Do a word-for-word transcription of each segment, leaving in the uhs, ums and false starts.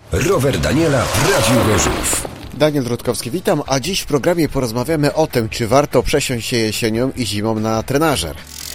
Rower Daniela w Radiu Gorzów. Daniel Rutkowski, witam, a dziś w programie porozmawiamy o tym, czy warto przesiąść się jesienią i zimą na trenażer.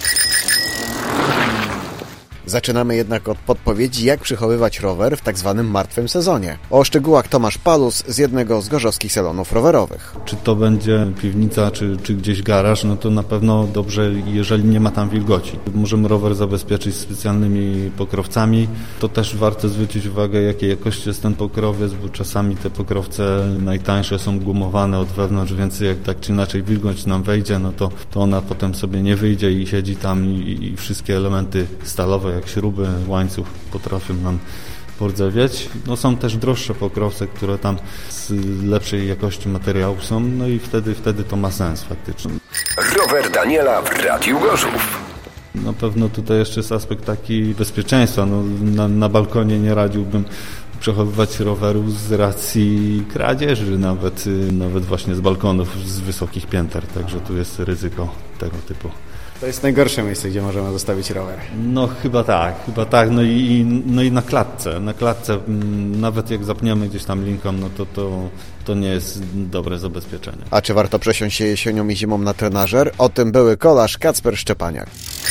Zaczynamy jednak od podpowiedzi, jak przechowywać rower w tak zwanym martwym sezonie. O szczegółach Tomasz Palus z jednego z gorzowskich salonów rowerowych. Czy to będzie piwnica, czy, czy gdzieś garaż, no to na pewno dobrze, jeżeli nie ma tam wilgoci. Możemy rower zabezpieczyć specjalnymi pokrowcami. To też warto zwrócić uwagę, jakiej jakości jest ten pokrowiec, bo czasami te pokrowce najtańsze są gumowane od wewnątrz, więc jak tak czy inaczej wilgoć nam wejdzie, no to, to ona potem sobie nie wyjdzie i siedzi tam i, i wszystkie elementy stalowe, jak śruby, łańcuch potrafią nam pordzewieć. No są też droższe pokrowce, które tam z lepszej jakości materiału są, no i wtedy, wtedy to ma sens faktycznie. Rower Daniela w Radiu Gorzów. Na pewno tutaj jeszcze jest aspekt taki bezpieczeństwa. No, na, na balkonie nie radziłbym przechowywać rowerów z racji kradzieży, nawet, nawet właśnie z balkonów, z wysokich pięter, także tu jest ryzyko tego typu. To jest najgorsze miejsce, gdzie możemy zostawić rower. No chyba tak, chyba tak. No i, no i na klatce. Na klatce, nawet jak zapniemy gdzieś tam linką, no to, to, to nie jest dobre zabezpieczenie. A czy warto przesiąść się jesienią i zimą na trenażer? O tym były kolarz Kacper Szczepaniak.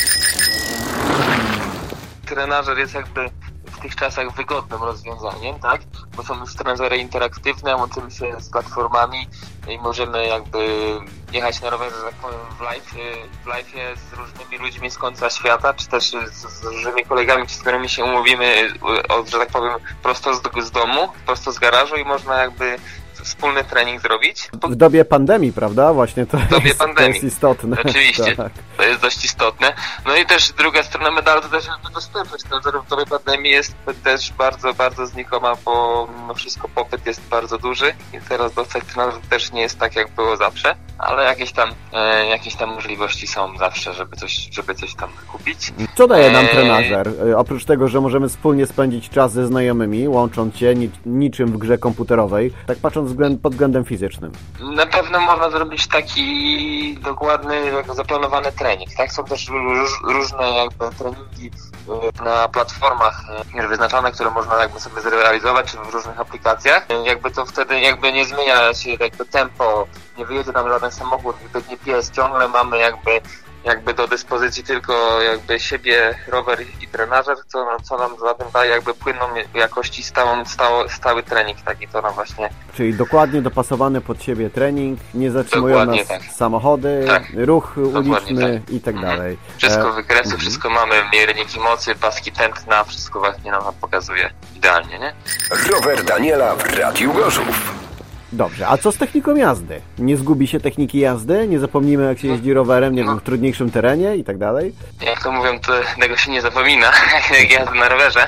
Trenażer jest jakby w tych czasach wygodnym rozwiązaniem, tak? Bo są już trenażery interaktywne, łączymy się z platformami i możemy jakby jechać na rowerze, że tak powiem, w live, w live z różnymi ludźmi z końca świata, czy też z, z różnymi kolegami, z którymi się umówimy, od, że tak powiem, prosto z, z domu, prosto z garażu i można jakby wspólny trening zrobić. W dobie pandemii, prawda? Właśnie to, w dobie jest, pandemii. to jest istotne. Oczywiście, tak. To jest dość istotne. No i też druga strona medalu to też jakby dostępność. W dobie pandemii jest też bardzo, bardzo znikoma, bo mimo wszystko popyt jest bardzo duży i teraz dostać trenażer też nie jest tak, jak było zawsze, ale jakieś tam, e, jakieś tam możliwości są zawsze, żeby coś, żeby coś tam kupić. Co daje nam trenażer? E... Oprócz tego, że możemy wspólnie spędzić czas ze znajomymi, łącząc się ni- niczym w grze komputerowej, tak patrząc pod względem fizycznym. Na pewno można zrobić taki dokładny, zaplanowany trening, tak? Są też róż, różne jakby treningi na platformach wyznaczone, które można jakby sobie zrealizować w różnych aplikacjach. Jakby to wtedy jakby nie zmienia się jakby tempo, nie wyjedzie nam żaden samochód, nie biegnie pies, ciągle mamy jakby jakby do dyspozycji tylko jakby siebie, rower i trenażer, co, co nam zatem daje jakby płynną jakości stałą, stały, stały trening, taki to nam właśnie. Czyli dokładnie dopasowany pod siebie trening, nie zatrzymują dokładnie nas tak. samochody, tak. ruch uliczny tak. i tak dalej. Wszystko e... wykresy, mhm. wszystko mamy, mierniki mocy, paski tętna, wszystko właśnie nam pokazuje idealnie, nie? Rower Daniela w Radiu Gorzów. Dobrze, a co z techniką jazdy? Nie zgubi się techniki jazdy? Nie zapomnimy, jak się jeździ rowerem, nie no. wiem, w trudniejszym terenie i tak dalej? Jak to mówią, to tego się nie zapomina, jak jazdy na rowerze.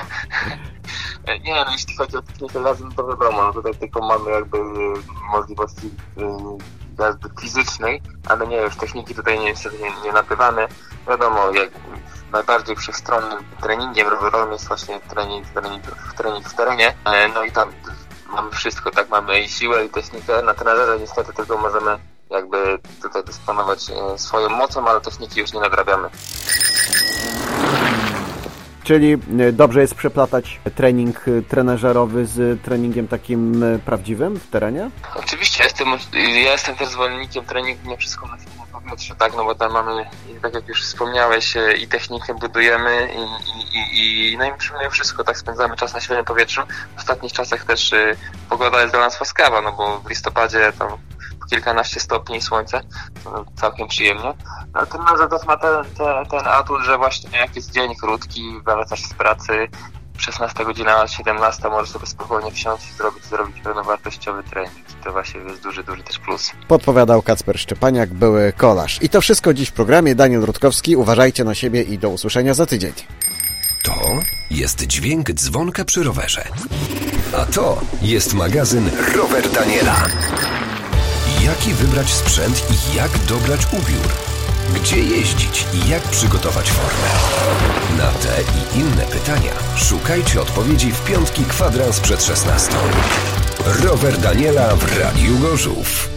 Nie, no jeśli chodzi o technikę jazdy, no to wiadomo, no tutaj tylko mamy jakby możliwości jazdy fizycznej, ale nie, już techniki tutaj niestety nie, nie napywamy. Wiadomo, jak najbardziej wszechstronnym treningiem rowerowym jest właśnie trening, trening, trening w terenie, no i tam mamy wszystko, tak, mamy i siłę, i technikę. Na trenerze niestety tylko możemy jakby tutaj dysponować swoją mocą, ale techniki już nie nadrabiamy. Czyli dobrze jest przeplatać trening trenażerowy z treningiem takim prawdziwym w terenie? Oczywiście, ja jestem, ja jestem też zwolennikiem treningu nie wszystko na silnym powietrzu, tak, no bo tam mamy, tak jak już wspomniałeś, i technikę budujemy i, i, i no i przynajmniej wszystko, tak, spędzamy czas na świeżym powietrzu. W ostatnich czasach też y, pogoda jest dla nas łaskawa, no bo w listopadzie tam kilkanaście stopni słońce, to całkiem przyjemnie. No, ten Mercedes ma ten, ten, ten atut, że właśnie jak jest dzień krótki, wracasz z pracy, szesnasta godzina, siedemnasta możesz sobie spokojnie wsiąść i zrobić, zrobić pełnowartościowy trening. I to właśnie jest duży, duży też plus. Podpowiadał Kacper Szczepaniak, były kolarz. I to wszystko dziś w programie. Daniel Rutkowski, uważajcie na siebie i do usłyszenia za tydzień. To jest dźwięk dzwonka przy rowerze. A to jest magazyn Rower Daniela. Jaki wybrać sprzęt i jak dobrać ubiór? Gdzie jeździć i jak przygotować formę? Na te i inne pytania szukajcie odpowiedzi w piątki kwadrans przed szesnastą. Rower Daniela w Radiu Gorzów.